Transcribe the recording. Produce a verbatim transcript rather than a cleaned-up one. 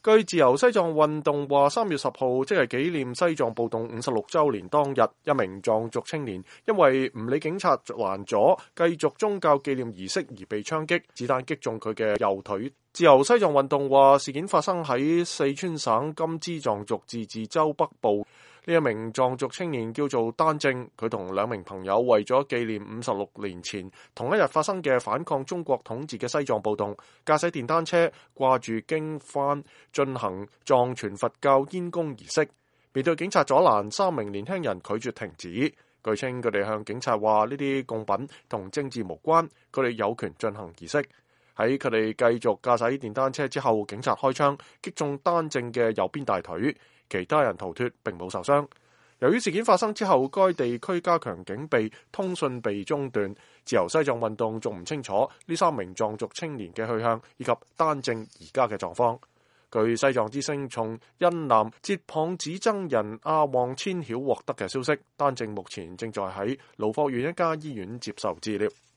據自由西藏運動話，三月十號即係紀念西藏暴動五十六週年當日，一名藏族青年因為唔理警察攔阻，繼續宗教紀念儀式而被槍擊，子彈擊中佢嘅右腿。自由西藏運動話，事件發生喺四川省甘孜藏族自治州北部。呢一名藏族青年叫做丹正，佢同兩名朋友為咗紀念五十六年前同一日發生嘅反抗中國統治嘅西藏暴動，駕駛電單車掛住經幡進行藏傳佛教煙供儀式。面對警察阻攔，三名年輕人拒絕停止。據稱佢哋向警察話呢啲供品同政治無關，佢哋有權進行儀式。喺佢哋繼續駕駛電單車之後，警察開槍擊中丹正嘅右邊大腿。其他人逃脫並冇受傷。由於事件發生之後，該地區加強警備，通訊被中斷。自由西藏運動仲唔清楚呢三名藏族青年嘅去向，以及丹正而家嘅狀況。據西藏之聲從恩南哲蚌寺僧人阿旺千曉獲得嘅消息，丹正目前正在喺盧霍縣一家醫院接受治療。